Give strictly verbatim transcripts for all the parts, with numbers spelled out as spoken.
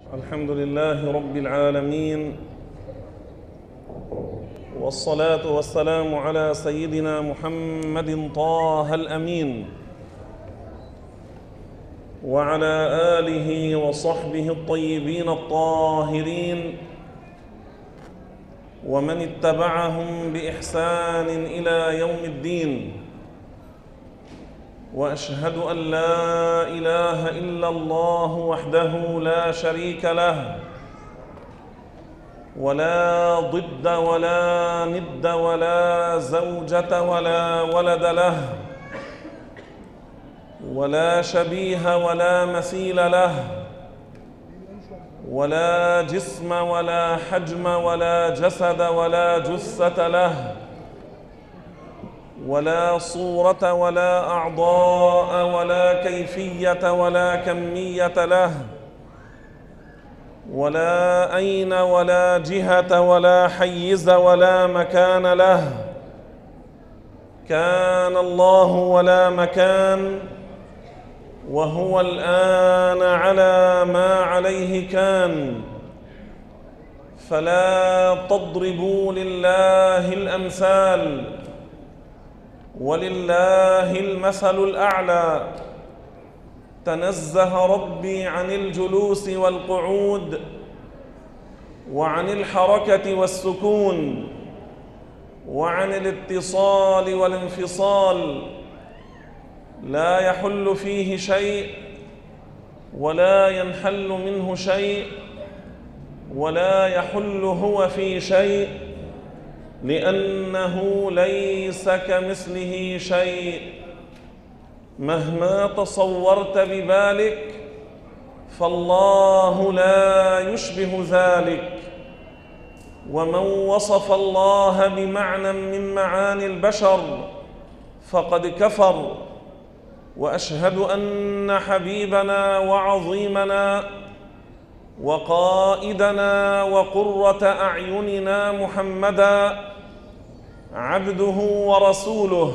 الحمد لله رب العالمين، والصلاة والسلام على سيدنا محمد طه الأمين وعلى آله وصحبه الطيبين الطاهرين ومن اتبعهم بإحسان إلى يوم الدين. وأشهد أن لا إله إلا الله وحده لا شريك له، ولا ضد ولا ند ولا زوجة ولا ولد له، ولا شبيه ولا مثيل له، ولا جسم ولا حجم ولا جسد ولا جثة له، ولا صورة ولا أعضاء ولا كيفية ولا كمية له، ولا أين ولا جهة ولا حيز ولا مكان له. كان الله ولا مكان، وهو الآن على ما عليه كان. فلا تضربوا لله الأمثال، ولله المثل الأعلى. تنزه ربي عن الجلوس والقعود، وعن الحركة والسكون، وعن الاتصال والانفصال. لا يحل فيه شيء، ولا ينحل منه شيء، ولا يحل هو في شيء، لأنه ليس كمثله شيء. مهما تصورت ببالك فالله لا يشبه ذلك. ومن وصف الله بمعنى من معاني البشر فقد كفر. وأشهد أن حبيبنا وعظيمنا وقائدنا وقرة أعيننا محمدا عبده ورسوله،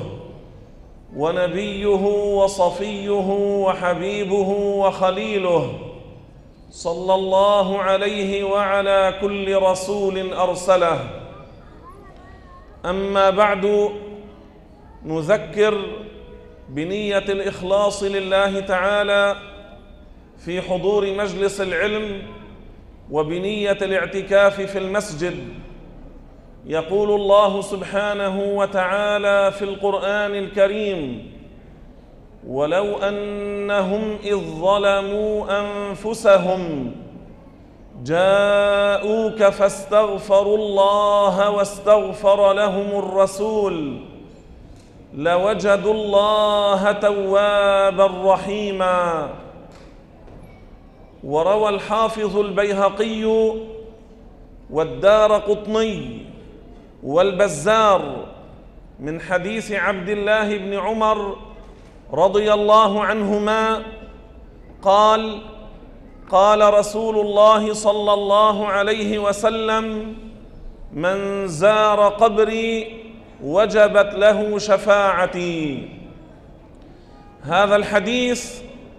ونبيه وصفيه وحبيبه وخليله، صلى الله عليه وعلى كل رسول أرسله. أما بعد، نذكر بنية الإخلاص لله تعالى في حضور مجلس العلم، وبنية الاعتكاف في المسجد. يقول الله سبحانه وتعالى في القرآن الكريم: ولو أنهم إذ ظلموا أنفسهم جاءوك فاستغفروا الله واستغفر لهم الرسول لوجدوا الله توابا رحيما. وروى الحافظ البيهقي والدارقطني والبزار من حديث عبد الله بن عمر رضي الله عنهما قال: قال رسول الله صلى الله عليه وسلم: من زار قبري وجبت له شفاعتي. هذا الحديث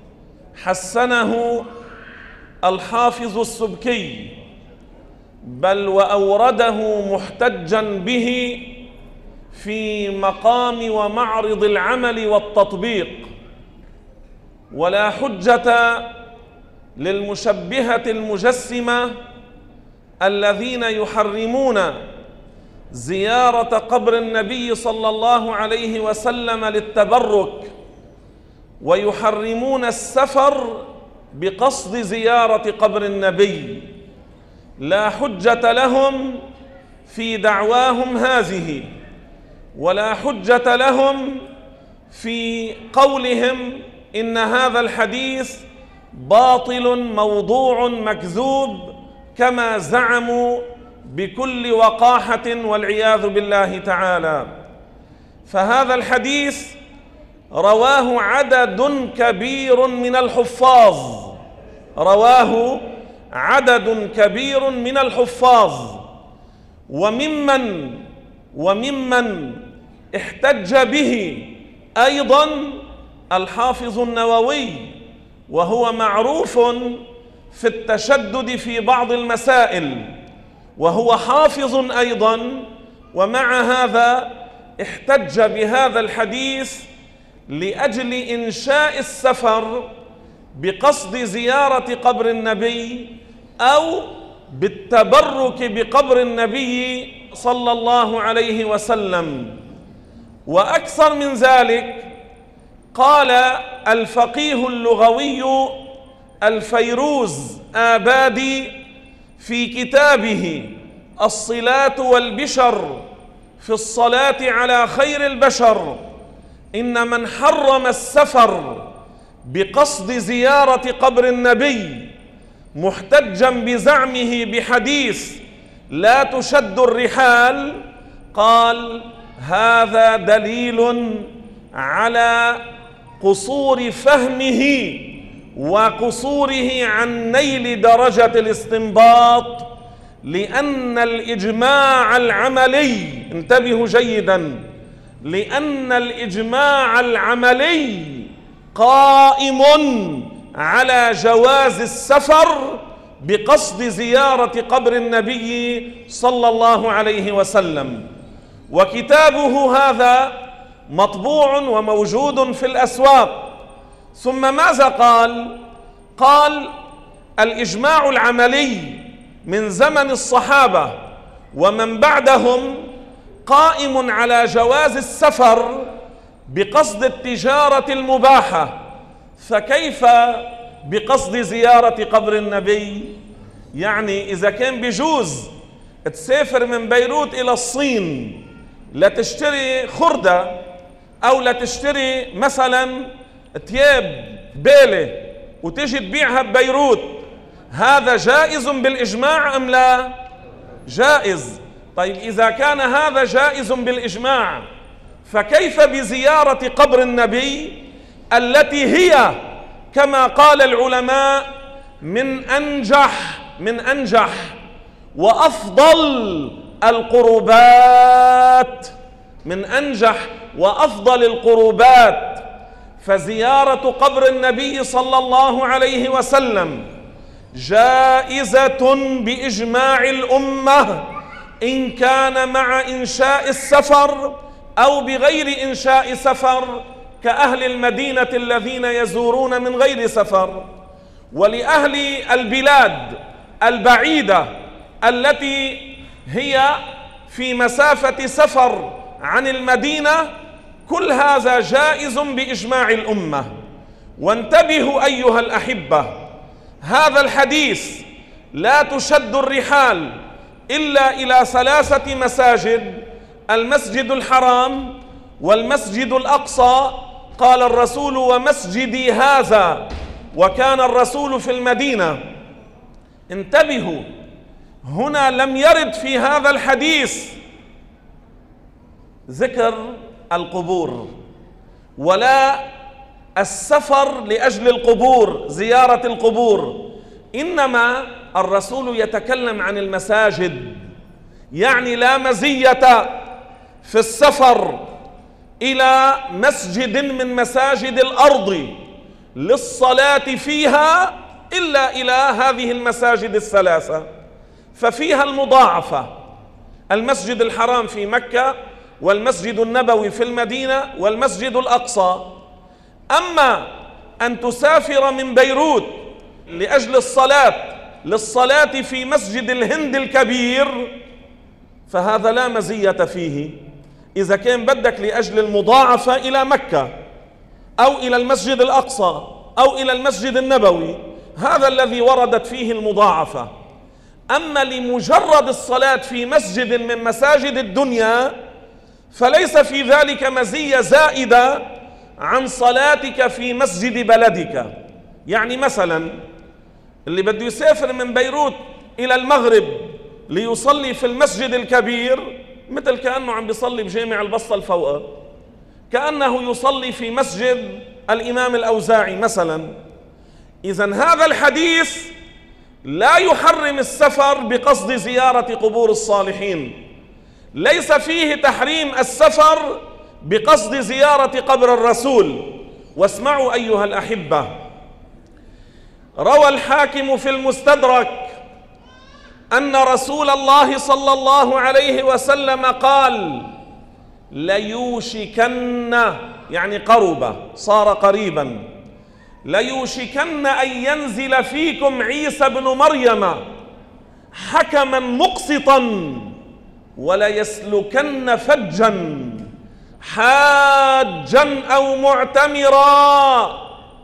حسنه الحافظ السبكي، بل وأورده محتجا به في مقام ومعرض العمل والتطبيق. ولا حجة للمشبهة المجسمة الذين يحرمون زيارة قبر النبي صلى الله عليه وسلم للتبرك، ويحرمون السفر بقصد زيارة قبر النبي. لا حجة لهم في دعواهم هذه، ولا حجة لهم في قولهم إن هذا الحديث باطل موضوع مكذوب كما زعموا بكل وقاحة والعياذ بالله تعالى. فهذا الحديث رواه عدد كبير من الحفاظ، رواه عدد كبير من الحفاظ، وممن وممن احتج به أيضا الحافظ النووي، وهو معروف في التشدد في بعض المسائل، وهو حافظ أيضا، ومع هذا احتج بهذا الحديث لأجل إنشاء السفر بقصد زيارة قبر النبي أو بالتبرك بقبر النبي صلى الله عليه وسلم. وأكثر من ذلك، قال الفقيه اللغوي الفيروز آبادي في كتابه الصلات والبشر في الصلاة على خير البشر: إن من حرم السفر بقصد زيارة قبر النبي محتجا بزعمه بحديث لا تشد الرحال، قال هذا دليل على قصور فهمه وقصوره عن نيل درجة الاستنباط، لأن الإجماع العملي، انتبهوا جيدا، لأن الإجماع العملي قائم على جواز السفر بقصد زيارة قبر النبي صلى الله عليه وسلم. وكتابه هذا مطبوع وموجود في الأسواق. ثم ماذا قال؟ قال الإجماع العملي من زمن الصحابة ومن بعدهم قائم على جواز السفر بقصد التجارة المباحة، فكيف بقصد زيارة قبر النبي؟ يعني إذا كان بيجوز تسافر من بيروت إلى الصين لتشتري خردة أو لتشتري مثلا ثياب بيلة وتجي تبيعها ببيروت، هذا جائز بالإجماع أم لا؟ جائز. طيب إذا كان هذا جائز بالإجماع، فكيف بزيارة قبر النبي التي هي كما قال العلماء من أنجح من أنجح وأفضل القربات، من أنجح وأفضل القربات. فزيارة قبر النبي صلى الله عليه وسلم جائزة بإجماع الأمة، إن كان مع إنشاء السفر أو بغير إنشاء سفر، كأهل المدينة الذين يزورون من غير سفر. ولأهل البلاد البعيدة التي هي في مسافة سفر عن المدينة، كل هذا جائز بإجماع الأمة. وانتبهوا أيها الأحبة، هذا الحديث لا تشد الرحال إلا إلى ثلاثة مساجد: المسجد الحرام والمسجد الأقصى، قال الرسول ومسجدي هذا، وكان الرسول في المدينة. انتبهوا، هنا لم يرد في هذا الحديث ذكر القبور ولا السفر لأجل القبور، زيارة القبور، إنما الرسول يتكلم عن المساجد. يعني لا مزية في السفر إلى مسجد من مساجد الأرض للصلاة فيها إلا إلى هذه المساجد الثلاثة، ففيها المضاعفة: المسجد الحرام في مكة، والمسجد النبوي في المدينة، والمسجد الأقصى. أما أن تسافر من بيروت لأجل الصلاة للصلاة في مسجد الهند الكبير، فهذا لا مزية فيه. إذا كان بدك لأجل المضاعفة إلى مكة أو إلى المسجد الأقصى أو إلى المسجد النبوي، هذا الذي وردت فيه المضاعفة. أما لمجرد الصلاة في مسجد من مساجد الدنيا، فليس في ذلك مزية زائدة عن صلاتك في مسجد بلدك. يعني مثلا اللي بده يسافر من بيروت إلى المغرب ليصلي في المسجد الكبير، مثل كأنه عم بيصلي بجامع البصة الفوقة، كأنه يصلي في مسجد الإمام الأوزاعي مثلا. إذن هذا الحديث لا يحرم السفر بقصد زيارة قبور الصالحين، ليس فيه تحريم السفر بقصد زيارة قبر الرسول. واسمعوا أيها الأحبة، روى الحاكم في المستدرك أن رسول الله صلى الله عليه وسلم قال: ليوشكن، يعني قرب، صار قريبا، ليوشكن أن ينزل فيكم عيسى بن مريم حكما مقسطا وليسلكن فجا حاجا أو معتمرا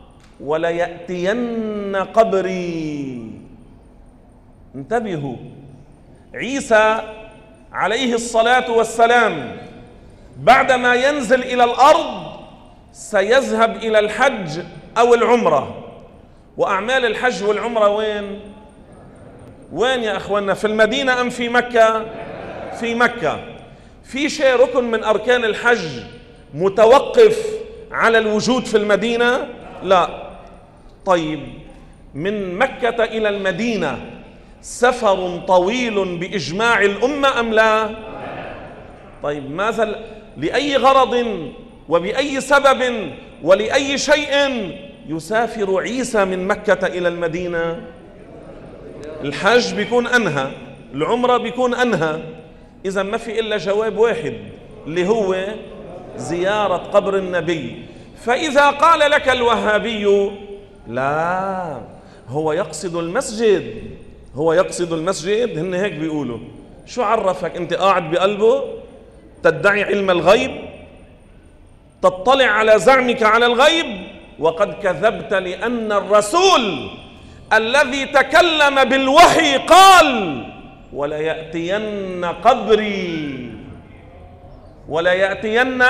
وليأتين قبري. انتبهوا، عيسى عليه الصلاة والسلام بعدما ينزل إلى الأرض سيذهب إلى الحج أو العمرة. وأعمال الحج والعمرة وين؟ وين يا أخوانا؟ في المدينة أم في مكة؟ في مكة. في شيء ركن من أركان الحج متوقف على الوجود في المدينة؟ لا. طيب، من مكة إلى المدينة سفر طويل بإجماع الأمة أم لا؟ طيب، ماذا لأي غرض وبأي سبب ولأي شيء يسافر عيسى من مكة إلى المدينة؟ الحج بيكون أنهى، العمرة بيكون أنهى. إذا ما في إلا جواب واحد اللي هو زيارة قبر النبي. فإذا قال لك الوهابي لا، هو يقصد المسجد، هو يقصد المسجد، هن هيك بيقولوا. شو عرفك أنت قاعد بقلبه؟ تدعي علم الغيب، تطلع على زعمك على الغيب، وقد كذبت، لأن الرسول الذي تكلم بالوحي قال: وليأتين قبري، وليأتين.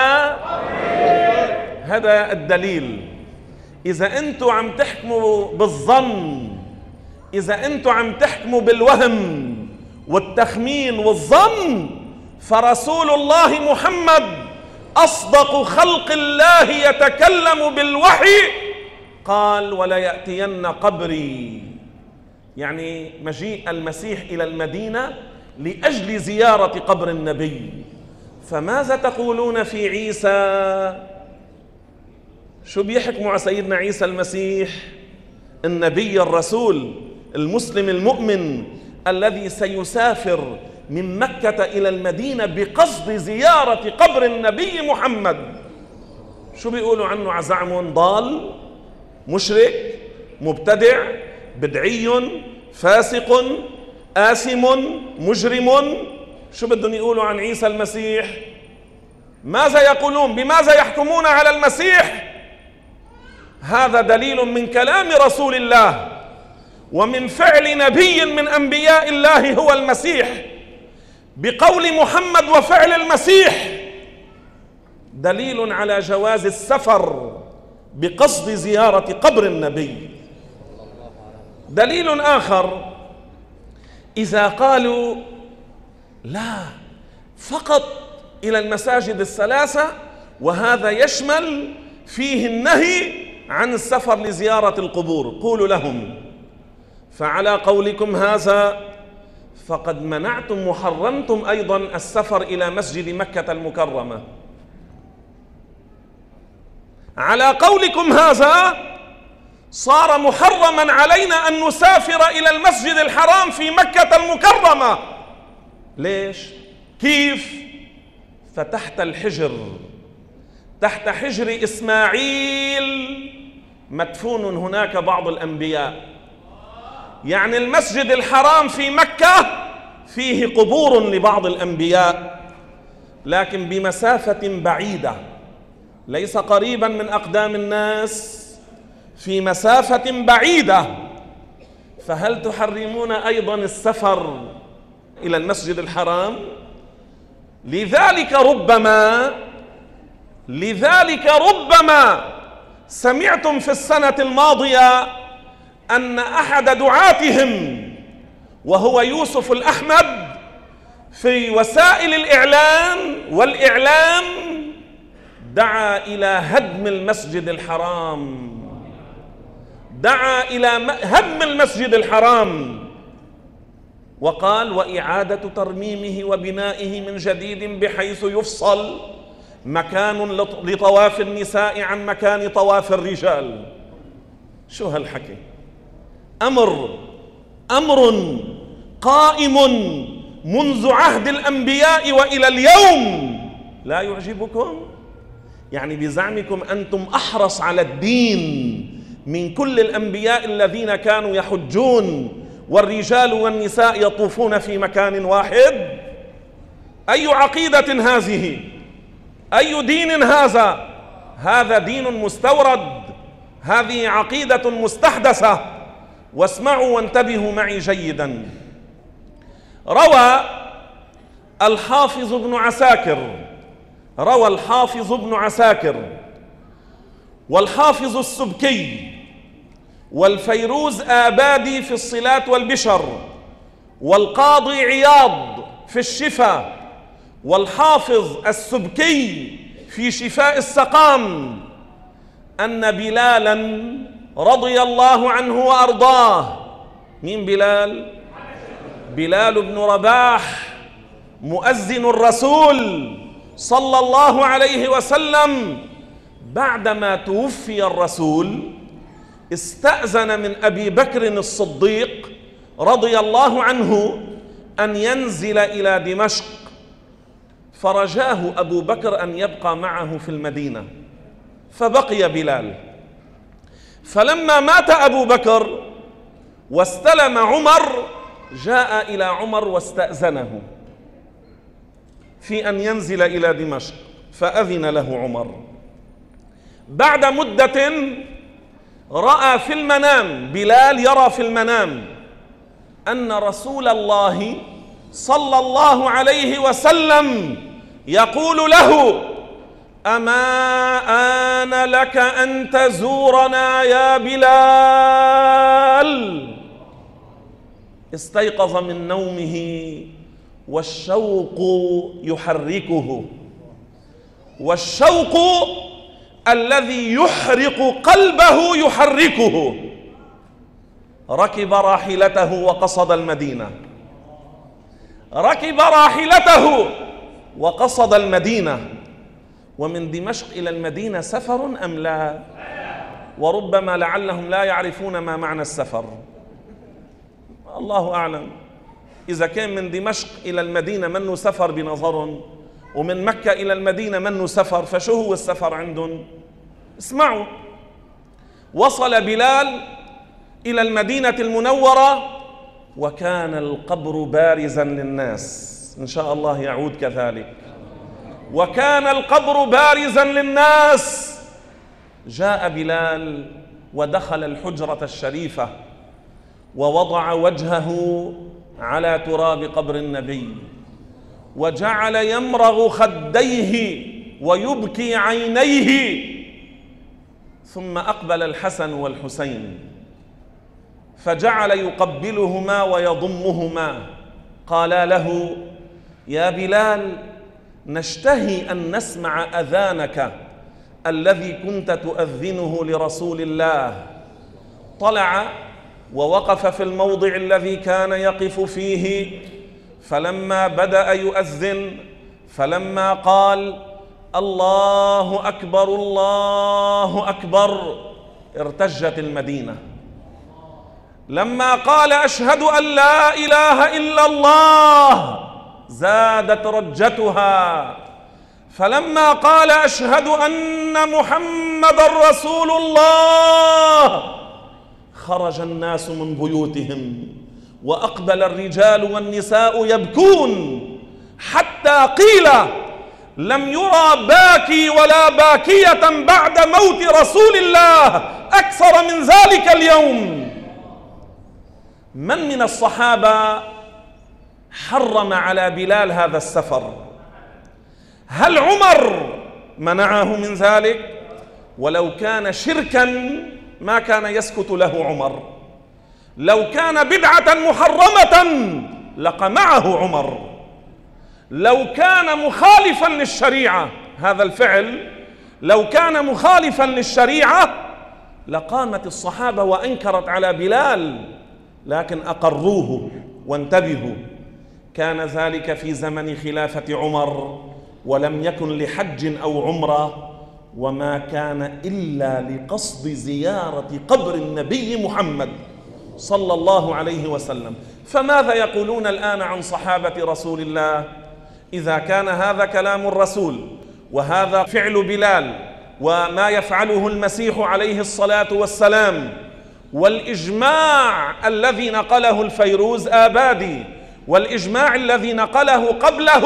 هذا الدليل. إذا أنتوا عم تحكموا بالظن، إذا أنتوا عم تحكموا بالوهم والتخمين والظن، فرسول الله محمد أصدق خلق الله يتكلم بالوحي قال: وليأتين قبري، يعني مجيء المسيح إلى المدينة لأجل زيارة قبر النبي. فماذا تقولون في عيسى؟ شو بيحكموا على سيدنا عيسى المسيح النبي الرسول المسلم المؤمن الذي سيسافر من مكة إلى المدينة بقصد زيارة قبر النبي محمد؟ شو بيقولوا عنه عزعم؟ ضال، مشرك، مبتدع، بدعي، فاسق، آثم، مجرم. شو بدهم يقولوا عن عيسى المسيح؟ ماذا يقولون؟ بماذا يحكمون على المسيح؟ هذا دليل من كلام رسول الله ومن فعل نبي من أنبياء الله هو المسيح، بقول محمد وفعل المسيح دليل على جواز السفر بقصد زيارة قبر النبي. دليل آخر، إذا قالوا لا فقط إلى المساجد الثلاثة، وهذا يشمل فيه النهي عن السفر لزيارة القبور، قولوا لهم: فعلى قولكم هذا فقد منعتم وحرمتم أيضا السفر إلى مسجد مكة المكرمة. على قولكم هذا صار محرما علينا أن نسافر إلى المسجد الحرام في مكة المكرمة. ليش؟ كيف؟ فتحت الحجر، تحت حجر إسماعيل مدفون هناك بعض الأنبياء. يعني المسجد الحرام في مكة فيه قبور لبعض الأنبياء، لكن بمسافة بعيدة، ليس قريبا من أقدام الناس، في مسافة بعيدة. فهل تحرمون أيضا السفر إلى المسجد الحرام؟ لذلك ربما لذلك ربما سمعتم في السنة الماضية أن أحد دعاتهم وهو يوسف الأحمد في وسائل الإعلان والإعلام دعا إلى هدم المسجد الحرام، دعا إلى هدم المسجد الحرام، وقال: وإعادة ترميمه وبنائه من جديد بحيث يفصل مكان لطواف النساء عن مكان طواف الرجال. شو هالحكي؟ أمر أمر قائم منذ عهد الأنبياء وإلى اليوم لا يعجبكم؟ يعني بزعمكم أنتم أحرص على الدين من كل الأنبياء الذين كانوا يحجون والرجال والنساء يطوفون في مكان واحد؟ أي عقيدة هذه؟ أي دين هذا؟ هذا دين مستورد، هذه عقيدة مستحدثة. واسمعوا وانتبهوا معي جيدا. روى الحافظ ابن عساكر روى الحافظ ابن عساكر والحافظ السبكي والفيروز آبادي في الصلات والبشر والقاضي عياض في الشفا والحافظ السبكي في شفاء السقام أن بلالا رضي الله عنه وأرضاه. مين بلال؟ بلال بن رباح مؤذن الرسول صلى الله عليه وسلم، بعدما توفي الرسول استأذن من أبي بكر الصديق رضي الله عنه أن ينزل إلى دمشق، فرجاه أبو بكر أن يبقى معه في المدينة، فبقي بلال. فلما مات أبو بكر واستلم عمر جاء إلى عمر واستأذنه في أن ينزل إلى دمشق، فأذن له عمر. بعد مدة رأى في المنام، بلال يرى في المنام أن رسول الله صلى الله عليه وسلم يقول له: أما آن لك أن تزورنا يا بلال؟ استيقظ من نومه والشوق يحركه، والشوق الذي يحرق قلبه يحركه. ركب راحلته وقصد المدينة، ركب راحلته وقصد المدينة. ومن دمشق إلى المدينة سفر أم لا؟ وربما لعلهم لا يعرفون ما معنى السفر، الله أعلم. إذا كان من دمشق إلى المدينة منه سفر بنظر، ومن مكة إلى المدينة منه سفر، فشو هو السفر عندهم؟ اسمعوا. وصل بلال إلى المدينة المنورة وكان القبر بارزا للناس، إن شاء الله يعود كذلك. وكان القبر بارزا للناس. جاء بلال ودخل الحجرة الشريفة ووضع وجهه على تراب قبر النبي، وجعل يمرغ خديه ويبكي عينيه. ثم أقبل الحسن والحسين فجعل يقبلهما ويضمهما. قالا له: يا بلال، نشتهي أن نسمع أذانك الذي كنت تؤذنه لرسول الله. طلع ووقف في الموضع الذي كان يقف فيه، فلما بدأ يؤذن، فلما قال: الله أكبر الله أكبر، ارتجت المدينة. لما قال: أشهد أن لا إله إلا الله، زادت رجتها. فلما قال: أشهد أن محمد رسول الله، خرج الناس من بيوتهم وأقبل الرجال والنساء يبكون، حتى قيل: لم يرى باكي ولا باكية بعد موت رسول الله أكثر من ذلك اليوم. من من الصحابة حرم على بلال هذا السفر؟ هل عمر منعه من ذلك؟ ولو كان شركا ما كان يسكت له عمر. لو كان بدعة محرمة لقمعه عمر. لو كان مخالفا للشريعة، هذا الفعل لو كان مخالفا للشريعة لقامت الصحابة وأنكرت على بلال، لكن أقروه. وانتبهوا، كان ذلك في زمن خلافة عمر، ولم يكن لحج أو عمرة، وما كان إلا لقصد زيارة قبر النبي محمد صلى الله عليه وسلم. فماذا يقولون الآن عن صحابة رسول الله؟ إذا كان هذا كلام الرسول وهذا فعل بلال وما يفعله المسيح عليه الصلاة والسلام، والإجماع الذي نقله الفيروز آبادي، والإجماع الذي نقله قبله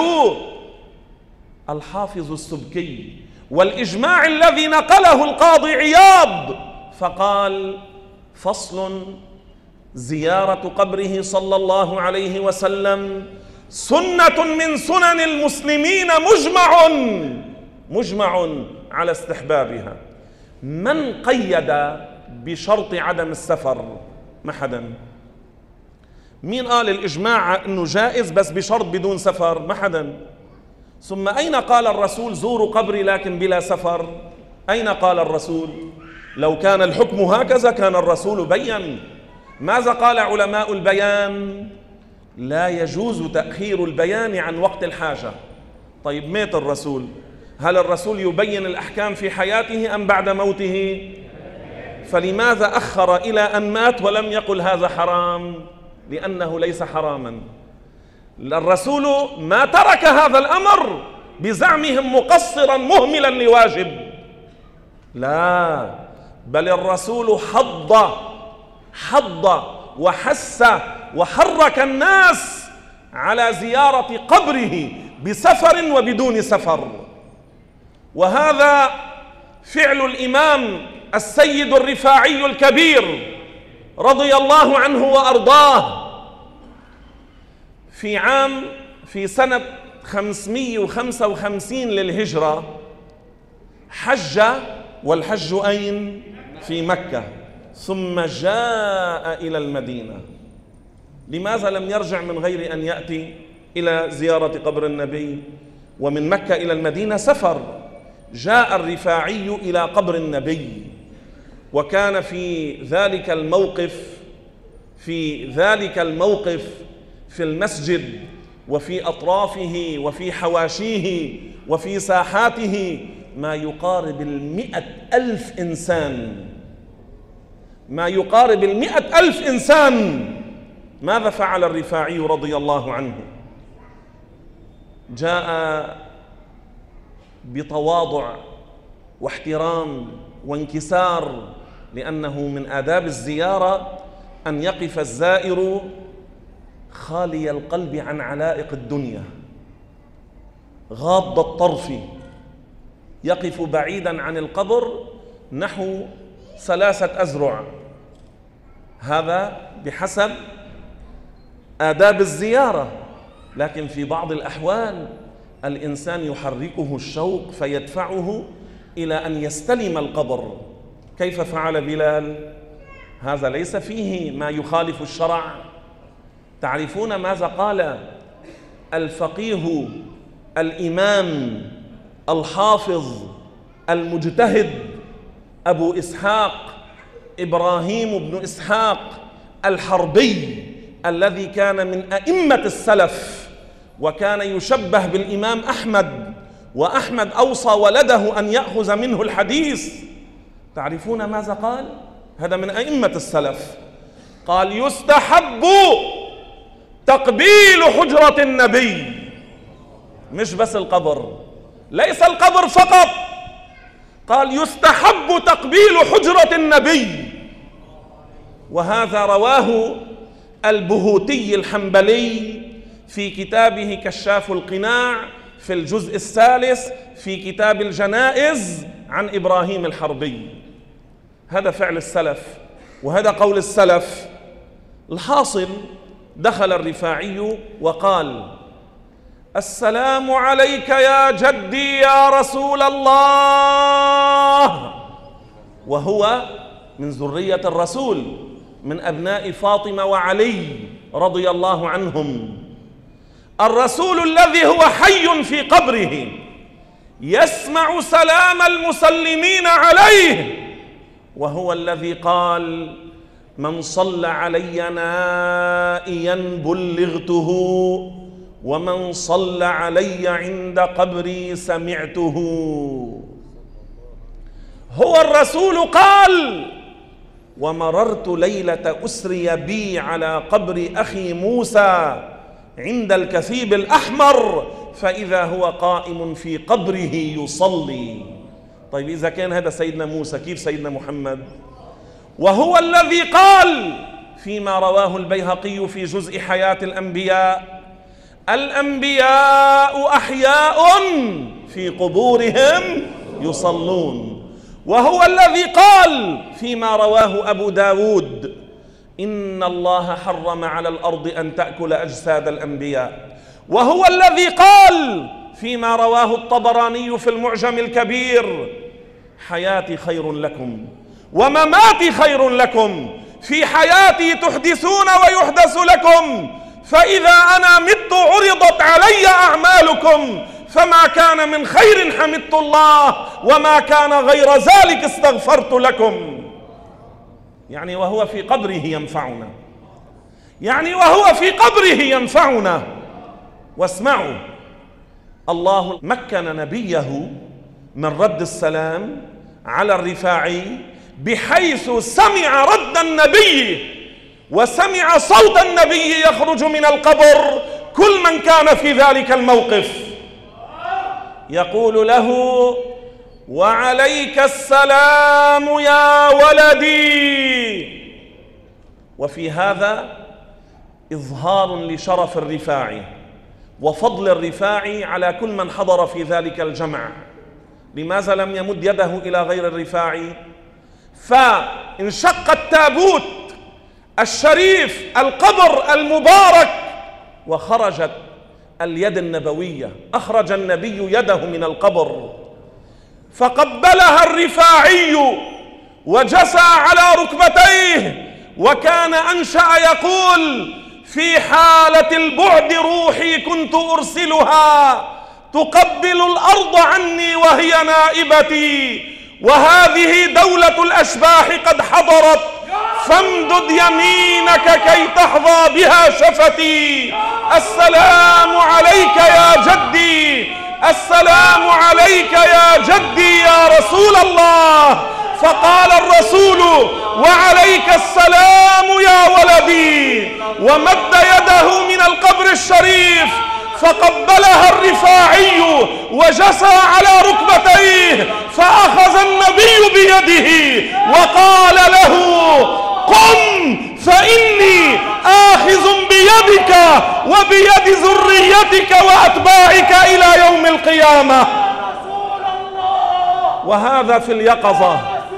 الحافظ السبكي، والإجماع الذي نقله القاضي عياض، فقال: فصل: زيارة قبره صلى الله عليه وسلم سنة من سنن المسلمين مجمع مجمع على استحبابها. من قيد بشرط عدم السفر؟ ما حدا. مين قال الإجماع أنه جائز بس بشرط بدون سفر؟ ما حدا. ثم أين قال الرسول زوروا قبري لكن بلا سفر؟ أين قال الرسول؟ لو كان الحكم هكذا كان الرسول بيّن. ماذا قال علماء البيان؟ لا يجوز تأخير البيان عن وقت الحاجة. طيب مات الرسول، هل الرسول يبين الأحكام في حياته أم بعد موته؟ فلماذا أخر إلى أن مات ولم يقل هذا حرام؟ لأنه ليس حراما. الرسول ما ترك هذا الأمر بزعمهم مقصرا مهملا لواجب، لا، بل الرسول حض حض وحث وحرك الناس على زيارة قبره بسفر وبدون سفر. وهذا فعل الإمام السيد الرفاعي الكبير رضي الله عنه وأرضاه في عام في سنة خمسمائة وخمسة وخمسين للهجرة حج، والحج أين؟ في مكة، ثم جاء إلى المدينة. لماذا لم يرجع من غير أن يأتي إلى زيارة قبر النبي؟ ومن مكة إلى المدينة سفر. جاء الرفاعي إلى قبر النبي، وكان في ذلك الموقف في ذلك الموقف في المسجد وفي أطرافه وفي حواشيه وفي ساحاته ما يقارب المئة ألف إنسان ما يقارب المئة ألف إنسان. ماذا فعل الرفاعي رضي الله عنه؟ جاء بتواضع واحترام وانكسار، لأنه من آداب الزيارة أن يقف الزائر خالي القلب عن علائق الدنيا، غاض الطرف، يقف بعيدا عن القبر نحو ثلاثة أذرع. هذا بحسب آداب الزيارة. لكن في بعض الأحوال الإنسان يحركه الشوق فيدفعه إلى أن يستلم القبر. كيف فعل بلال؟ هذا ليس فيه ما يخالف الشرع. تعرفون ماذا قال الفقيه الإمام الحافظ المجتهد أبو إسحاق إبراهيم بن إسحاق الحربي، الذي كان من أئمة السلف وكان يشبه بالإمام أحمد، وأحمد أوصى ولده أن يأخذ منه الحديث؟ تعرفون ماذا قال؟ هذا من أئمة السلف. قال: يستحب تقبيل حجرة النبي، مش بس القبر، ليس القبر فقط، قال يستحب تقبيل حجرة النبي. وهذا رواه البهوتي الحنبلي في كتابه كشاف القناع في الجزء الثالث في كتاب الجنائز عن إبراهيم الحربي. هذا فعل السلف وهذا قول السلف. الحاصل، دخل الرفاعي وقال: السلام عليك يا جدي يا رسول الله، وهو من ذرية الرسول، من أبناء فاطمة وعلي رضي الله عنهم. الرسول الذي هو حي في قبره يسمع سلام المسلمين عليه، وهو الذي قال: من صلى علي نائيا بلغته، ومن صلى علي عند قبري سمعته. هو الرسول قال: ومررت ليلة أسري بي على قبر أخي موسى عند الكثيب الأحمر فإذا هو قائم في قبره يصلي. طيب إذا كان هذا سيدنا موسى، كيف سيدنا محمد؟ وهو الذي قال فيما رواه البيهقي في جزء حياة الأنبياء: الأنبياء أحياء في قبورهم يصلون. وهو الذي قال فيما رواه أبو داود: إن الله حرم على الأرض أن تأكل أجساد الأنبياء. وهو الذي قال فيما رواه الطبراني في المعجم الكبير: حياتي خير لكم ومماتي خير لكم، في حياتي تحدثون ويحدث لكم، فإذا أنا مت عرضت علي أعمالكم، فما كان من خير حمدت الله وما كان غير ذلك استغفرت لكم. يعني وهو في قبره ينفعنا، يعني وهو في قبره ينفعنا. واسمعوا، الله مكن نبيه من رد السلام على الرفاعي بحيث سمع رد النبي وسمع صوت النبي يخرج من القبر كل من كان في ذلك الموقف، يقول له: وعليك السلام يا ولدي. وفي هذا إظهار لشرف الرفاعي وفضل الرفاعي على كل من حضر في ذلك الجمع. لماذا لم يمد يده إلى غير الرفاعي؟ فانشق التابوت الشريف القبر المبارك وخرجت اليد النبوية، أخرج النبي يده من القبر فقبلها الرفاعي وجسى على ركبتيه، وكان أنشأ يقول: في حالة البعد روحي كنت أرسلها تقبل الأرض عني وهي نائبتي، وهذه دولة الأشباح قد حضرت، فامدد يمينك كي تحظى بها شفتي. السلام عليك يا جدي، السلام عليك يا جدي يا رسول الله. فقال الرسول: وعليك السلام يا ولدي، ومد يده من القبر الشريف فقبلها الرفاعي وجسى على ركبتيه، فأخذ النبي بيده وقال له: قم فإني آخذ بيدك وبيد ذريتك وأتباعك إلى يوم القيامة. وهذا في اليقظة.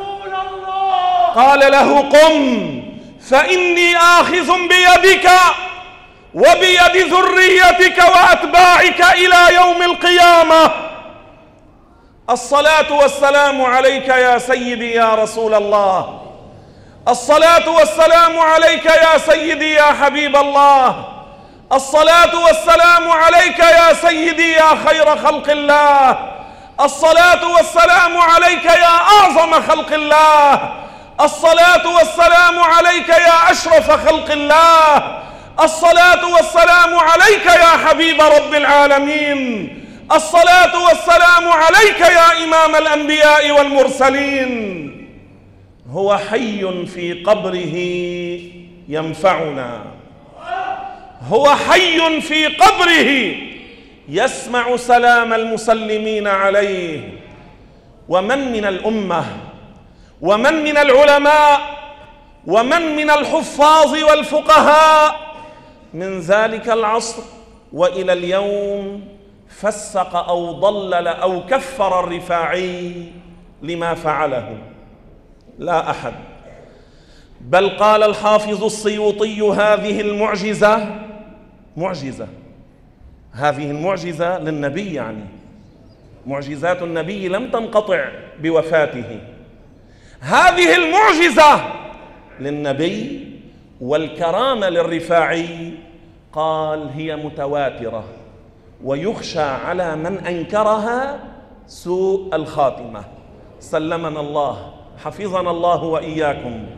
قال له: قم فإني آخذ بيدك وبيد ذريتك وأتباعك إلى يوم القيامة. الصلاة والسلام عليك يا سيدي يا رسول الله، الصلاة والسلام عليك يا سيدي يا حبيب الله، الصلاة والسلام عليك يا سيدي يا خير خلق الله، الصلاة والسلام عليك يا أعظم خلق الله، الصلاة والسلام عليك يا أشرف خلق الله، الصلاة والسلام عليك يا حبيب رب العالمين، الصلاة والسلام عليك يا إمام الأنبياء والمرسلين. هو حي في قبره ينفعنا، هو حي في قبره يسمع سلام المسلمين عليه. ومن من الأمة ومن من العلماء ومن من الحفاظ والفقهاء من ذلك العصر وإلى اليوم فسق أو ضلل أو كفر الرفاعي لما فعله؟ لا أحد. بل قال الحافظ السيوطي: هذه المعجزة معجزة، هذه المعجزة للنبي، يعني معجزات النبي لم تنقطع بوفاته، هذه المعجزة للنبي والكرامة للرفاعي. قال: هي متواترة ويخشى على من أنكرها سوء الخاتمة. سلمنا الله، حفظنا الله وإياكم.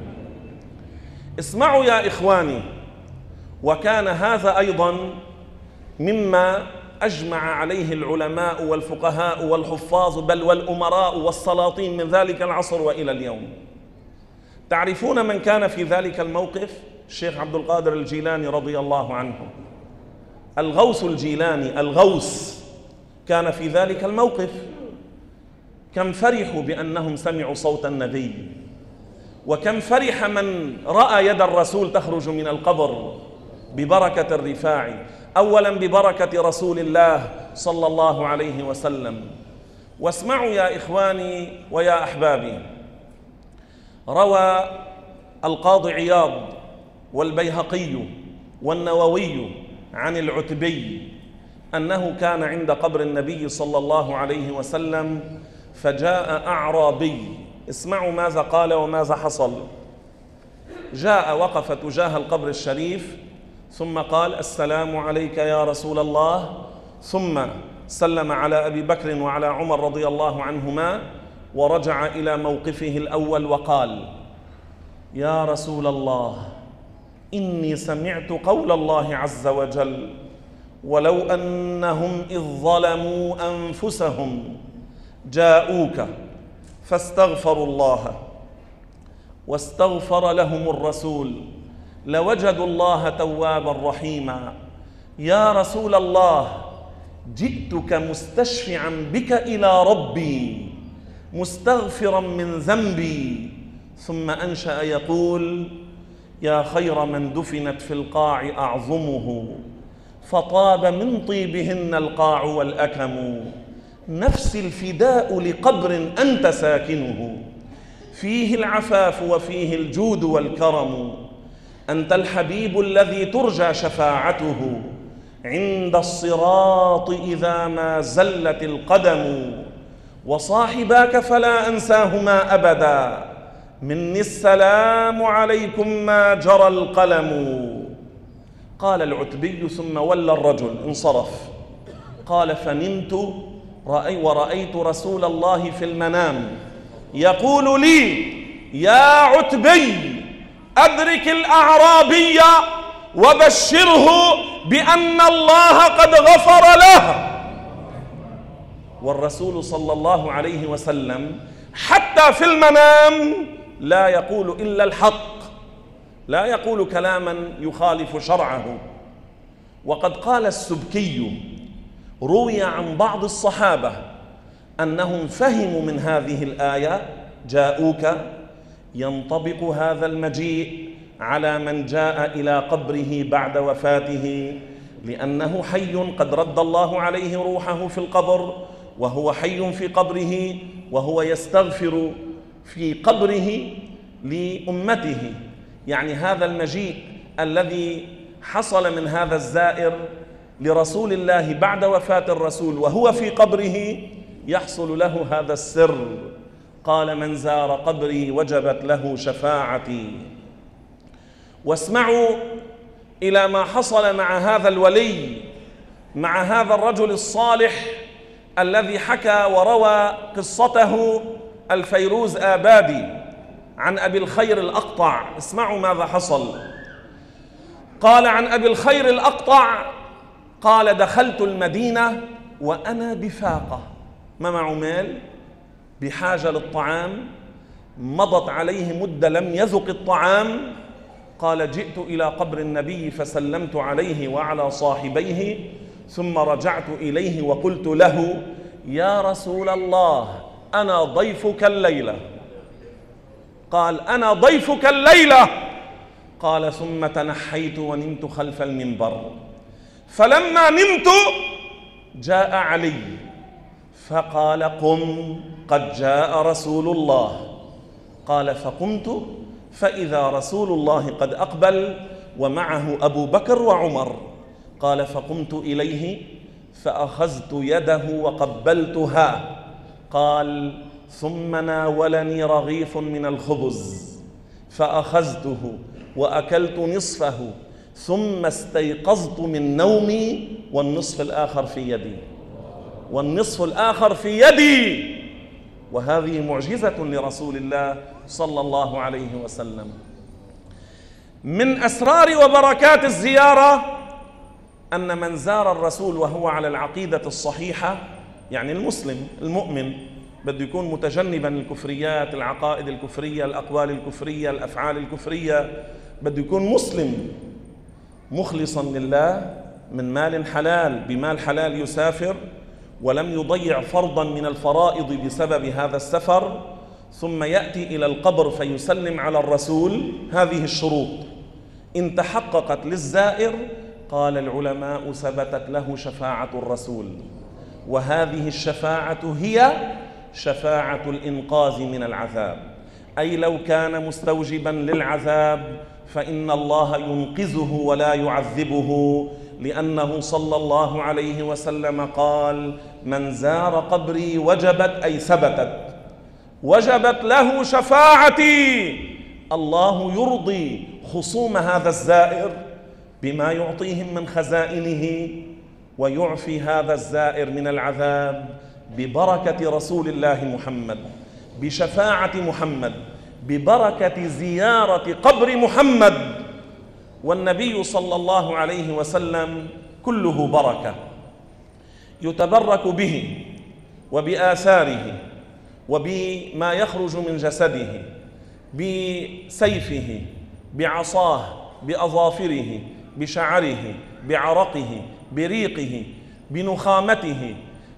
اسمعوا يا إخواني، وكان هذا أيضا مما أجمع عليه العلماء والفقهاء والحفاظ بل والأمراء والسلاطين من ذلك العصر وإلى اليوم. تعرفون من كان في ذلك الموقف؟ الشيخ عبد القادر الجيلاني رضي الله عنه. الغوث الجيلاني، الغوث، كان في ذلك الموقف. كم فرحوا بأنهم سمعوا صوت النبي، وكم فرح من رأى يد الرسول تخرج من القبر ببركة الرفاعي، أولا ببركة رسول الله صلى الله عليه وسلم. واسمعوا يا إخواني ويا أحبابي، روى القاضي عياض والبيهقي والنووي عن العتبي أنه كان عند قبر النبي صلى الله عليه وسلم فجاء أعرابي. اسمعوا ماذا قال وماذا حصل. جاء وقف تجاه القبر الشريف ثم قال: السلام عليك يا رسول الله، ثم سلم على أبي بكر وعلى عمر رضي الله عنهما، ورجع إلى موقفه الأول وقال: يا رسول الله، إني سمعت قول الله عز وجل: ولو أنهم إذ ظلموا أنفسهم جاءوك فاستغفروا الله واستغفر لهم الرسول لوجدوا الله توابا رحيما. يا رسول الله، جئتك مستشفعا بك إلى ربي مستغفرا من ذنبي. ثم أنشأ يقول: يا خير من دفنت في القاع أعظمه، فطاب من طيبهن القاع والأكم. نفسي الفداء لقبر أنت ساكنه، فيه العفاف وفيه الجود والكرم. أنت الحبيب الذي ترجى شفاعته عند الصراط إذا ما زلت القدم. وصاحباك فلا أنساهما أبدا، مني السلام عليكم ما جرى القلم. قال العتبي: ثم ولى الرجل انصرف. قال: فنمت ورأيت رسول الله في المنام يقول لي: يا عتبي، أدرك الأعرابي وبشره بأن الله قد غفر له. والرسول صلى الله عليه وسلم حتى في المنام لا يقول إلا الحق، لا يقول كلاما يخالف شرعه. وقد قال السبكي: روي عن بعض الصحابة أنهم فهموا من هذه الآية جاءوك ينطبق هذا المجيء على من جاء إلى قبره بعد وفاته، لأنه حي قد رد الله عليه روحه في القبر، وهو حي في قبره، وهو يستغفر في قبره لأمته. يعني هذا المجيء الذي حصل من هذا الزائر لرسول الله بعد وفاة الرسول وهو في قبره يحصل له هذا السر. قال: من زار قبري وجبت له شفاعتي. واسمعوا إلى ما حصل مع هذا الولي، مع هذا الرجل الصالح الذي حكى وروى قصته الفيروز آبادي عن أبي الخير الأقطع. اسمعوا ماذا حصل. قال عن أبي الخير الأقطع قال: دخلت المدينة وأنا بفاقة، ما معه مال، بحاجة للطعام، مضت عليه مدة لم يذق الطعام. قال: جئت إلى قبر النبي فسلمت عليه وعلى صاحبيه، ثم رجعت إليه وقلت له: يا رسول الله، أنا ضيفك الليلة. قال: أنا ضيفك الليلة. قال: ثم تنحيت ونمت خلف المنبر، فلما نمت جاء علي فقال: قم، قد جاء رسول الله. قال: فقمت فإذا رسول الله قد أقبل ومعه أبو بكر وعمر. قال: فقمت إليه فأخذت يده وقبلتها. قال: ثم ناولني رغيف من الخبز فأخذته وأكلت نصفه، ثم استيقظت من نومي والنصف الآخر في يدي، والنصف الآخر في يدي. وهذه معجزة لرسول الله صلى الله عليه وسلم. من أسرار وبركات الزيارة أن من زار الرسول وهو على العقيدة الصحيحة، يعني المسلم المؤمن، بده يكون متجنبا الكفريات، العقائد الكفرية، الأقوال الكفرية، الأفعال الكفرية. بده يكون مسلم مخلصا لله من مال حلال، بمال حلال يسافر ولم يضيع فرضا من الفرائض بسبب هذا السفر، ثم يأتي إلى القبر فيسلم على الرسول. هذه الشروط إن تحققت للزائر قال العلماء ثبتت له شفاعة الرسول، وهذه الشفاعة هي شفاعة الإنقاذ من العذاب، أي لو كان مستوجبا للعذاب فإن الله ينقذه ولا يعذبه، لأنه صلى الله عليه وسلم قال: من زار قبري وجبت، أي ثبتت، وجبت له شفاعتي. الله يرضي خصوم هذا الزائر بما يعطيهم من خزائنه، ويعفي هذا الزائر من العذاب ببركة رسول الله محمد، بشفاعة محمد، ببركة زيارة قبر محمد. والنبي صلى الله عليه وسلم كله بركة، يتبرك به وبآثاره وبما يخرج من جسده، بسيفه، بعصاه، بأظافره، بشعره، بعرقه، بريقه، بنخامته،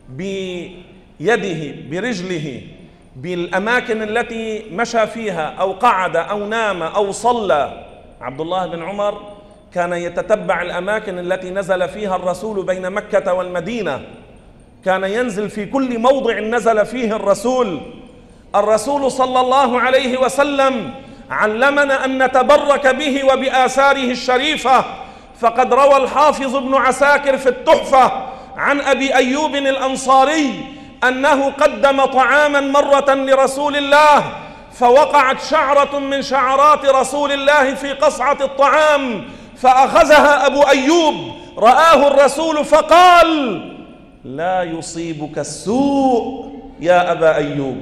بيده، برجله، بالأماكن التي مشى فيها أو قعد أو نام أو صلى. عبد الله بن عمر كان يتتبع الأماكن التي نزل فيها الرسول بين مكة والمدينة، كان ينزل في كل موضع نزل فيه الرسول. الرسول صلى الله عليه وسلم علمنا أن نتبرك به وبآثاره الشريفة، فقد روى الحافظ ابن عساكر في التحفة عن أبي أيوب الأنصاري أنه قدم طعاما مرة لرسول الله، فوقعت شعرة من شعرات رسول الله في قصعة الطعام، فأخذها أبو أيوب، رآه الرسول فقال: لا يصيبك السوء يا أبا أيوب.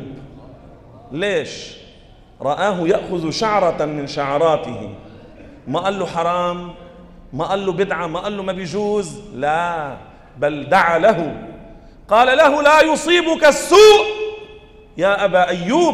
ليش؟ رآه يأخذ شعرة من شعراته، ما قال له حرام، ما قال له بدعة، ما قال له ما بيجوز، لا، بل دعا له، قال له: لا يصيبك السوء يا أبا أيوب.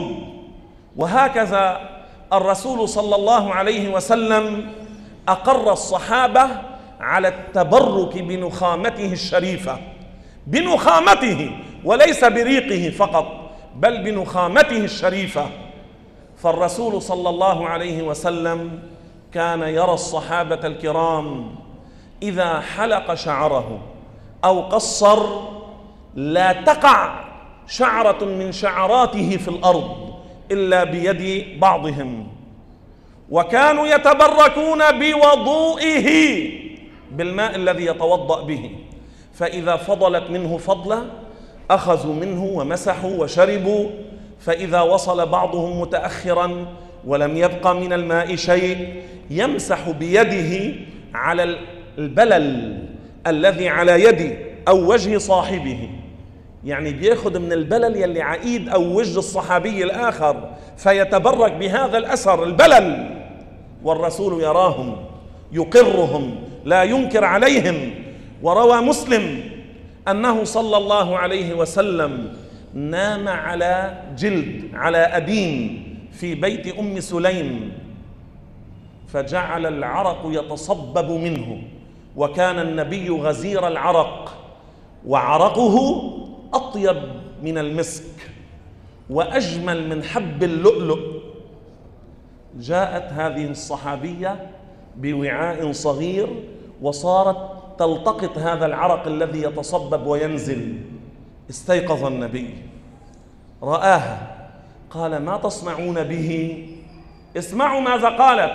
وهكذا الرسول صلى الله عليه وسلم أقر الصحابة على التبرك بنخامته الشريفة، بنخامته وليس بريقه فقط، بل بنخامته الشريفة. فالرسول صلى الله عليه وسلم كان يرى الصحابة الكرام إذا حلق شعره أو قصر لا تقع شعرة من شعراته في الأرض إلا بيد بعضهم، وكانوا يتبركون بوضوئه، بالماء الذي يتوضأ به، فإذا فضلت منه فضلة أخذوا منه ومسحوا وشربوا، فإذا وصل بعضهم متأخرا ولم يبقى من الماء شيء يمسح بيده على البلل الذي على يد أو وجه صاحبه، يعني بياخذ من البلل يلي عقيد أو وجه الصحابي الآخر فيتبرك بهذا الأثر البلل، والرسول يراهم يقرهم لا ينكر عليهم. وروى مسلم أنه صلى الله عليه وسلم نام على جلد، على أديم في بيت أم سليم، فجعل العرق يتصبب منه، وكان النبي غزير العرق، وعرقه أطيب من المسك وأجمل من حب اللؤلؤ. جاءت هذه الصحابية بوعاء صغير وصارت تلتقط هذا العرق الذي يتصبب وينزل. استيقظ النبي، رآها، قال: ما تصنعون به؟ اسمعوا ماذا قالت: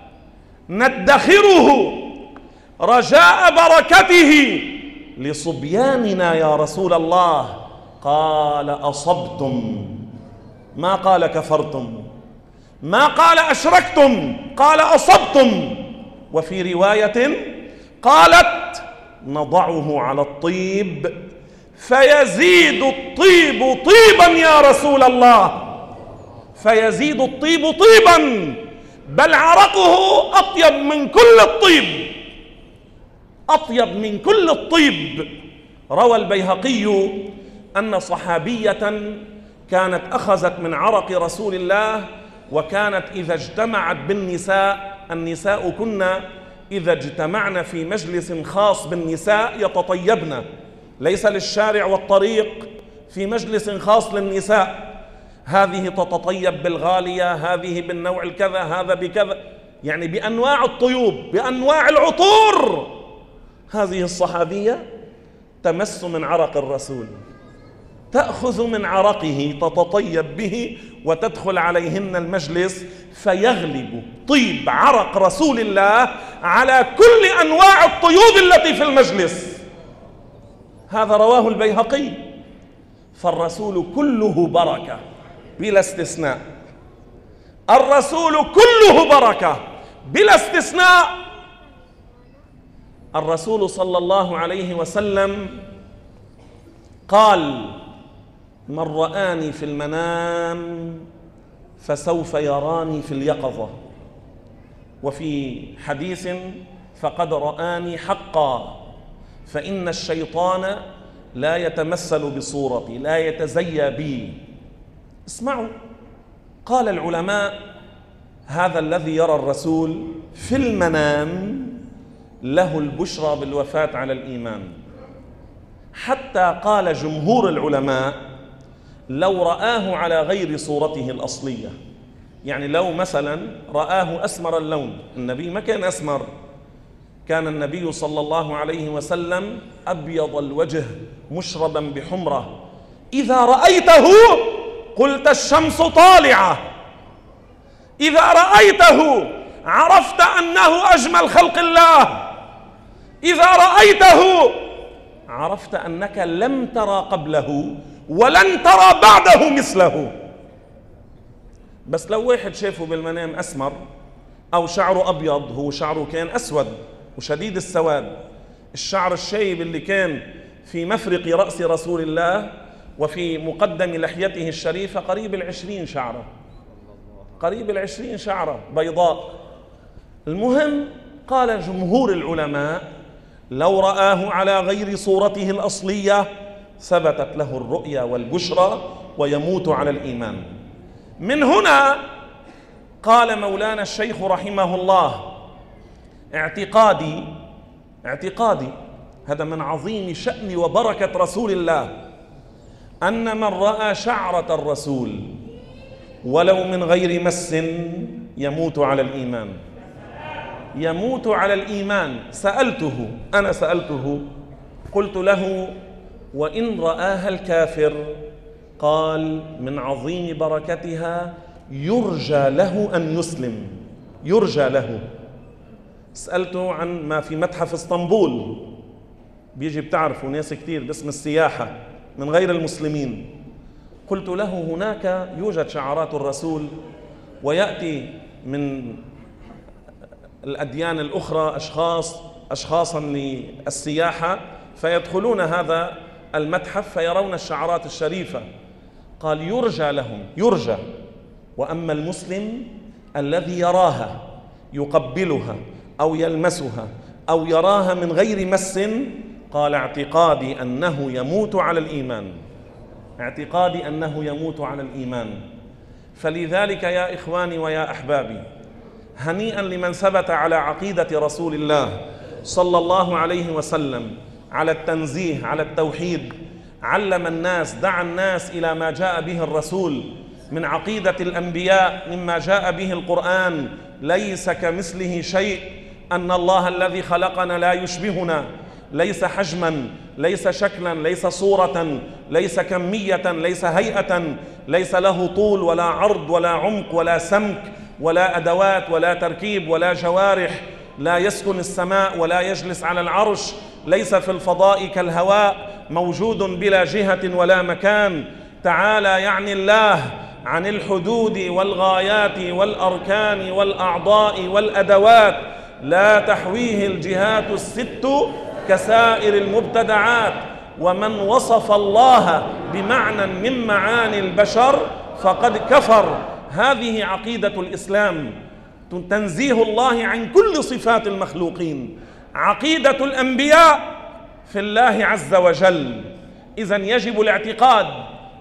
ندخره رجاء بركته لصبياننا يا رسول الله. قال: أصبتم، ما قال كفرتم، ما قال أشركتم، قال أصبتم. وفي رواية قالت: نضعه على الطيب فيزيد الطيب طيبا يا رسول الله، فيزيد الطيب طيبا، بل عرقه أطيب من كل الطيب، أطيب من كل الطيب. روى البيهقي أن صحابية كانت أخذت من عرق رسول الله، وكانت إذا اجتمعت بالنساء، النساء كنا إذا اجتمعن في مجلس خاص بالنساء يتطيبن، ليس للشارع والطريق، في مجلس خاص للنساء، هذه تتطيب بالغالية، هذه بالنوع الكذا، هذا بكذا، يعني بأنواع الطيوب، بأنواع العطور. هذه الصحابية تمس من عرق الرسول، تأخذ من عرقه تتطيب به وتدخل عليهن المجلس، فيغلب طيب عرق رسول الله على كل أنواع الطيوب التي في المجلس. هذا رواه البيهقي. فالرسول كله بركة بلا استثناء، الرسول كله بركة بلا استثناء. الرسول صلى الله عليه وسلم قال: من رآني في المنام فسوف يراني في اليقظة. وفي حديث: فقد رآني حقا، فإن الشيطان لا يتمثل بصورتي، لا يتزيى بي. اسمعوا، قال العلماء: هذا الذي يرى الرسول في المنام له البشرى بالوفاة على الإيمان. حتى قال جمهور العلماء: لو رآه على غير صورته الأصلية، يعني لو مثلا رآه أسمر اللون، النبي ما كان أسمر، كان النبي صلى الله عليه وسلم أبيض الوجه مشربا بحمرة، إذا رأيته قلت الشمس طالعة، إذا رأيته عرفت أنه أجمل خلق الله، إذا رأيته عرفت أنك لم ترى قبله ولن ترى بعده مثله. بس لو واحد شافه بالمنام أسمر أو شعره أبيض، هو شعره كان أسود وشديد السواد، الشعر الشايب اللي كان في مفرق رأس رسول الله وفي مقدم لحيته الشريفة قريب العشرين شعرة، قريب العشرين شعرة بيضاء. المهم، قال جمهور العلماء: لو رآه على غير صورته الأصلية ثبتت له الرؤيا والبشرى ويموت على الإيمان. من هنا قال مولانا الشيخ رحمه الله: اعتقادي اعتقادي هذا من عظيم شأن وبركة رسول الله، أن من رأى شعرة الرسول ولو من غير مس يموت على الإيمان، يموت على الإيمان. سألته أنا سألته قلت له: وإن رآها الكافر؟ قال: من عظيم بركتها يرجى له أن يسلم، يرجى له. سألته عن ما في متحف اسطنبول، بيجي بتعرفوا ناس كتير باسم السياحة من غير المسلمين. قلت له: هناك يوجد شعارات الرسول، ويأتي من الأديان الأخرى أشخاص أشخاصا للسياحة فيدخلون هذا المتحف فيرون الشعارات الشريفة. قال: يرجى لهم، يرجى. وأما المسلم الذي يراها يقبلها أو يلمسها أو يراها من غير مس، قال: اعتقادي أنه يموت على الإيمان، اعتقادي أنه يموت على الإيمان. فلذلك يا إخواني ويا أحبابي، هنيئا لمن ثبت على عقيدة رسول الله صلى الله عليه وسلم، على التنزيه، على التوحيد، علم الناس، دعا الناس إلى ما جاء به الرسول من عقيدة الأنبياء، مما جاء به القرآن: ليس كمثله شيء، أن الله الذي خلقنا لا يشبهنا، ليس حجما، ليس شكلا، ليس صورة، ليس كمية، ليس هيئة، ليس له طول ولا عرض ولا عمق ولا سمك ولا أدوات ولا تركيب ولا جوارح، لا يسكن السماء ولا يجلس على العرش، ليس في الفضاء كالهواء، موجود بلا جهة ولا مكان. تعالى يعني الله عن الحدود والغايات والأركان والأعضاء والأدوات، لا تحويه الجهات الست كسائر المبتدعات. ومن وصف الله بمعنى من معاني البشر فقد كفر. هذه عقيدة الإسلام، تنزيه الله عن كل صفات المخلوقين، عقيدة الأنبياء في الله عز وجل. إذن يجب الاعتقاد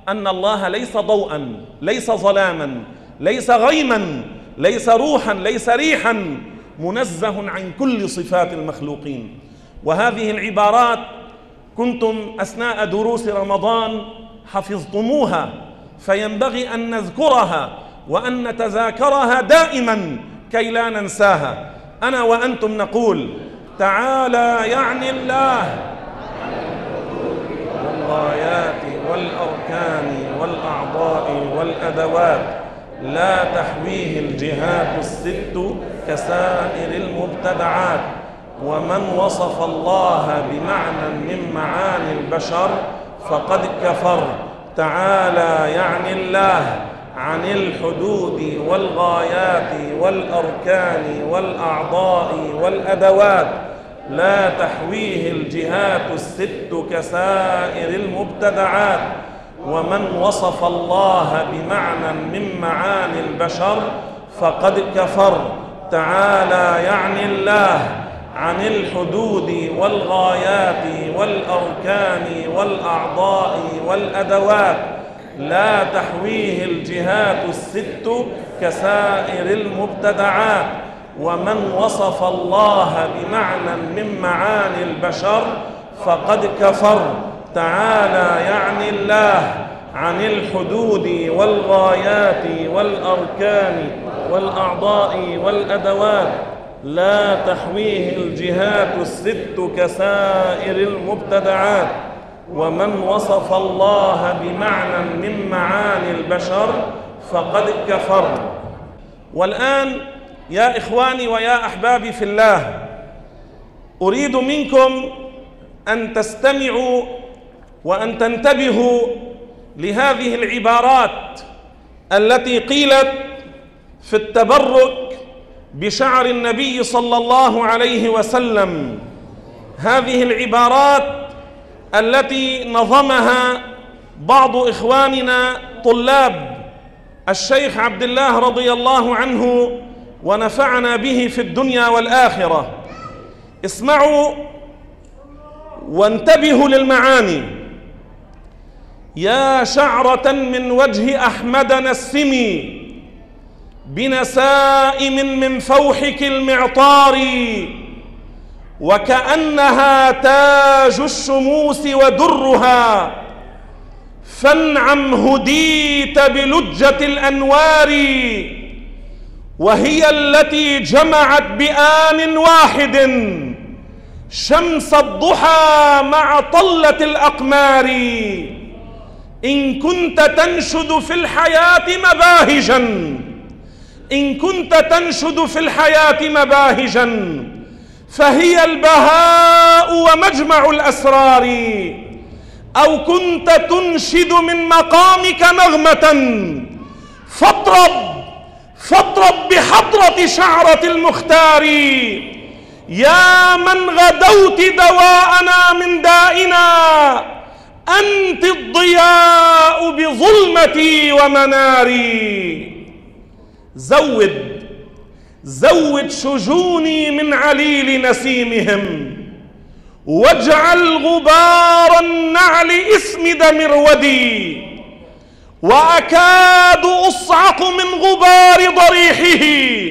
أن الله ليس ضوءا، ليس ظلاما، ليس غيما، ليس روحا، ليس ريحا، منزه عن كل صفات المخلوقين. وهذه العبارات كنتم أثناء دروس رمضان حفظتموها، فينبغي أن نذكرها وأن نتذاكرها دائما كي لا ننساها. أنا وأنتم نقول: تعالى يعني الله والغايات والأركان والأعضاء والأدوات لا تحويه الجهات الست كسائر المبتدعات. ومن وصف الله بمعنى من معاني البشر فقد كفر. تعالى يعني الله عن الحدود والغايات والأركان والأعضاء والأدوات لا تحويه الجهات الست كسائر المبتدعات. ومن وصف الله بمعنى من معاني البشر فقد كفر. تعالى يعني الله عن الحدود والغايات والأركان والأعضاء والأدوات لا تحويه الجهات الست كسائر المبتدعات. ومن وصف الله بمعنى من معاني البشر فقد كفر. تعالى يعني الله عن الحدود والغايات والأركان والأعضاء والأدوات لا تحويه الجهات الست كسائر المبتدعات. ومن وصف الله بمعنى من معاني البشر فقد كفر. والآن يا إخواني ويا أحبابي في الله، أريد منكم أن تستمعوا وأن تنتبهوا لهذه العبارات التي قيلت في التبرك بشعر النبي صلى الله عليه وسلم. هذه العبارات التي نظمها بعض إخواننا طلاب الشيخ عبد الله رضي الله عنه ونفعنا به في الدنيا والآخرة. اسمعوا وانتبهوا للمعاني. يا شعرة من وجه أحمد نسمي بنسائم من فوحك المعطار وكأنها تاج الشموس ودرها فانعم هديت بلجة الأنوار وهي التي جمعت بآن واحد شمس الضحى مع طلة الأقمار. إن كنت تنشد في الحياة مباهجا إن كنت تنشد في الحياة مباهجا فهي البهاء ومجمع الأسرار. أو كنت تنشد من مقامك نغمة فاطرب فاطرب بحضرة شعرة المختار. يا من غدوت دواءنا من دائنا أنت الضياء بظلمتي ومناري. زود زود شجوني من عليل نسيمهم واجعل غبار النعل اسمد مرودي وأكاد أصعق من غبار ضريحه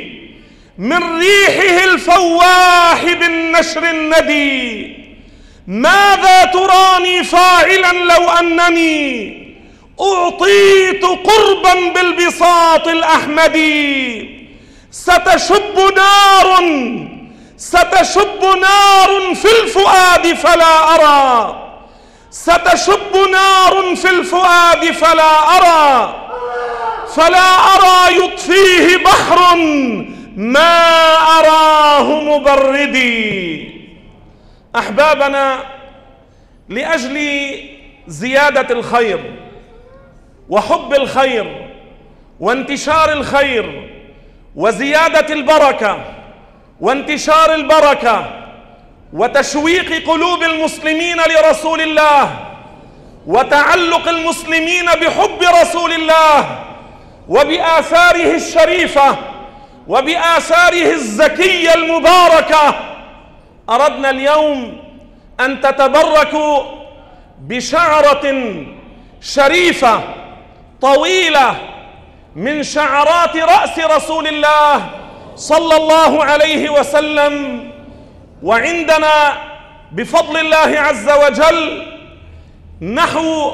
من ريحه الفواح بالنشر الندي. ماذا تراني فاعلا لو أنني أعطيت قربا بالبساط الأحمدي؟ ستشب نار ستشب نار في الفؤاد فلا أرى ستشب نار في الفؤاد فلا أرى فلا أرى يطفيه بحر ما أراه مبردي. أحبابنا، لأجل زيادة الخير وحب الخير وانتشار الخير وزيادة البركة وانتشار البركة وتشويق قلوب المسلمين لرسول الله وتعلق المسلمين بحب رسول الله وبآثاره الشريفة وبآثاره الزكية المباركة، أردنا اليوم أن تتبركوا بشعرة شريفة طويلة من شعرات رأس رسول الله صلى الله عليه وسلم. وعندنا بفضل الله عز وجل نحو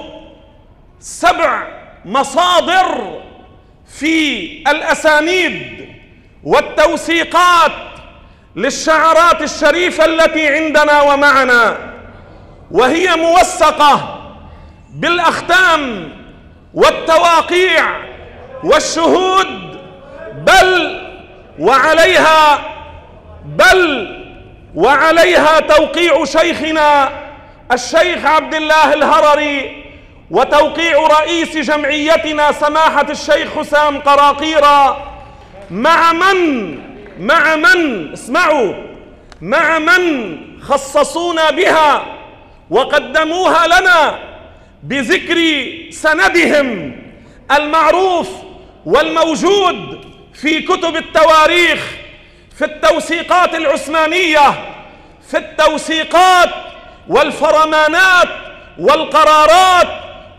سبع مصادر في الأسانيد والتوثيقات للشعرات الشريفة التي عندنا ومعنا، وهي موثقة بالأختام والتواقيع والشهود، بل وعليها بل وعليها توقيع شيخنا الشيخ عبد الله الهرري، وتوقيع رئيس جمعيتنا سماحة الشيخ حسام قراقيرة، مع من مع من اسمعوا مع من خصصونا بها وقدموها لنا بذكر سندهم المعروف والموجود في كتب التواريخ، في التوثيقات العثمانية، في التوثيقات والفرمانات والقرارات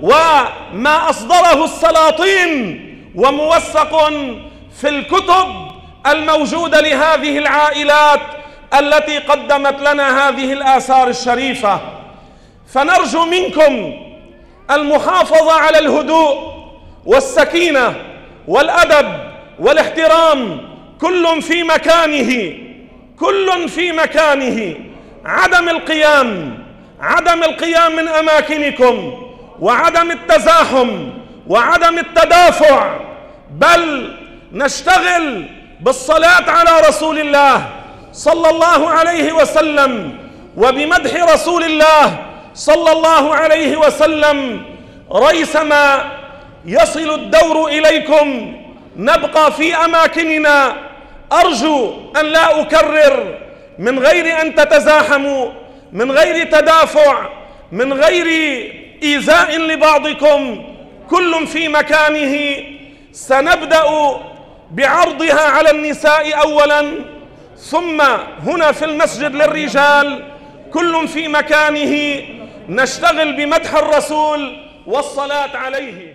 وما أصدره السلاطين، وموثق في الكتب الموجودة لهذه العائلات التي قدمت لنا هذه الآثار الشريفة. فنرجو منكم المحافظة على الهدوء والسكينة والأدب والاحترام، كل في مكانه كل في مكانه عدم القيام عدم القيام من أماكنكم، وعدم التزاحم وعدم التدافع، بل نشتغل بالصلاة على رسول الله صلى الله عليه وسلم وبمدح رسول الله صلى الله عليه وسلم. ريثما يصل الدور إليكم نبقى في أماكننا. أرجو أن لا أكرر، من غير أن تتزاحموا، من غير تدافع، من غير إيذاء لبعضكم، كل في مكانه. سنبدأ بعرضها على النساء أولا، ثم هنا في المسجد للرجال، كل في مكانه. نشتغل بمدح الرسول والصلاة عليه.